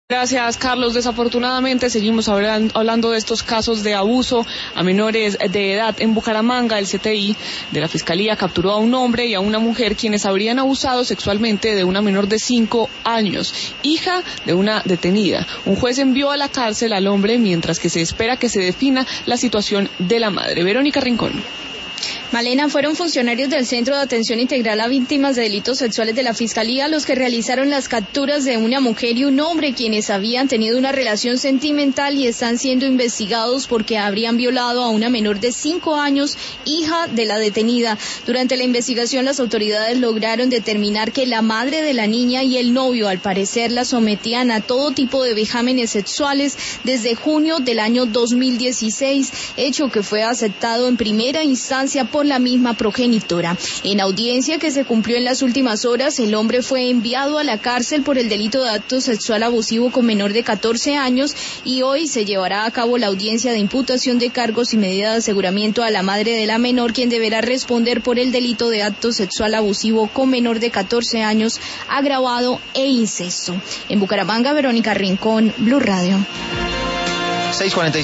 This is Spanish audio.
Gracias, Carlos. Desafortunadamente seguimos hablando de estos casos de abuso a menores de edad. En Bucaramanga, el CTI de la Fiscalía capturó a un hombre y a una mujer quienes habrían abusado sexualmente de una menor de 5 años, hija de una detenida. Un juez envió a la cárcel al hombre mientras que se espera que se defina la situación de la madre. Verónica Rincón. Malena, fueron funcionarios del Centro de Atención Integral a Víctimas de Delitos Sexuales de la Fiscalía los que realizaron las capturas de una mujer y un hombre quienes habían tenido una relación sentimental y están siendo investigados porque habrían violado a una menor de 5 años, hija de la detenida. Durante la investigación, las autoridades lograron determinar que la madre de la niña y el novio, al parecer, la sometían a todo tipo de vejámenes sexuales desde junio del año 2016, hecho que fue aceptado en primera instancia por la misma progenitora. En audiencia que se cumplió en las últimas horas, el hombre fue enviado a la cárcel por el delito de acto sexual abusivo con menor de 14 años y hoy se llevará a cabo la audiencia de imputación de cargos y medida de aseguramiento a la madre de la menor, quien deberá responder por el delito de acto sexual abusivo con menor de 14 años, agravado e incesto. En Bucaramanga, Verónica Rincón, Blue Radio. 6:45.